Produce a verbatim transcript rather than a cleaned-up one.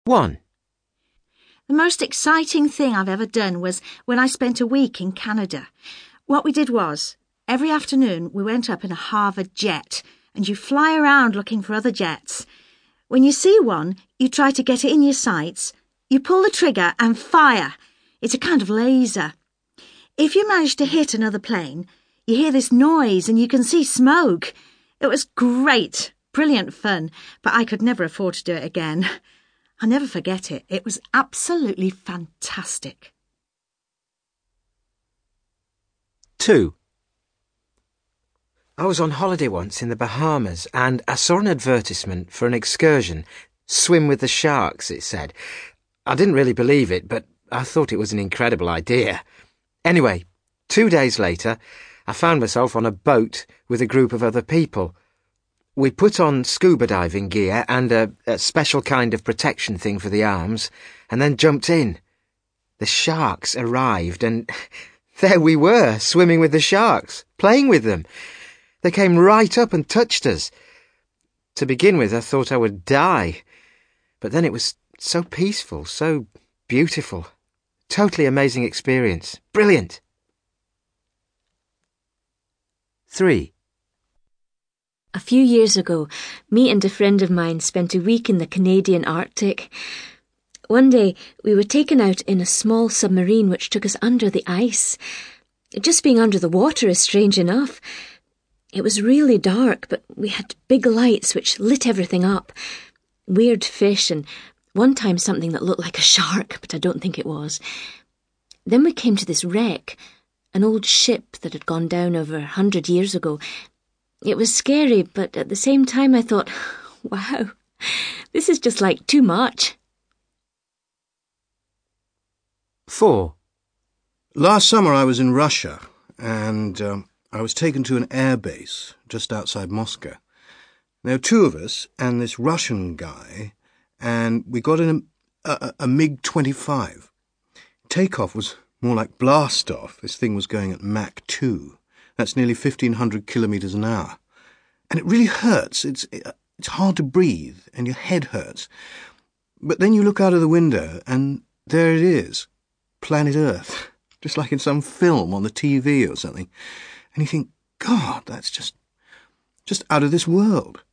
One. The most exciting thing I've ever done was when I spent a week in Canada. What we did was, every afternoon we went up in a Harvard jet, and you fly around looking for other jets. When you see one, you try to get it in your sights, you pull the trigger and fire. It's a kind of laser. If you manage to hit another plane, you hear this noise and you can see smoke. It was great, brilliant fun, but I could never afford to do it again. I'll never forget it. It was absolutely fantastic. Two. I was on holiday once in the Bahamas and I saw an advertisement for an excursion. Swim with the sharks, it said. I didn't really believe it, but I thought it was an incredible idea. Anyway, two days later, I found myself on a boat with a group of other people. We put on scuba diving gear and a, a special kind of protection thing for the arms, and then jumped in. The sharks arrived, and there we were, swimming with the sharks, playing with them. They came right up and touched us. To begin with, I thought I would die, but then it was so peaceful, so beautiful. Totally amazing experience. Brilliant. Three. A few years ago, me and a friend of mine spent a week in the Canadian Arctic. One day, we were taken out in a small submarine which took us under the ice. Just being under the water is strange enough. It was really dark, but we had big lights which lit everything up. Weird fish and one time something that looked like a shark, but I don't think it was. Then we came to this wreck, an old ship that had gone down over a hundred years ago. It was scary, but at the same time I thought, wow, this is just like too much. Four. Last summer I was in Russia, and um, I was taken to an air base just outside Moscow. There were two of us and this Russian guy, and we got in a, a, a MiG twenty-five. Takeoff was more like blast-off. This thing was going at Mach two. That's nearly fifteen hundred kilometres an hour. And it really hurts. It's, it's hard to breathe, and your head hurts. But then you look out of the window, and there it is, planet Earth, just like in some film on the T V or something. And you think, God, that's just, just out of this world.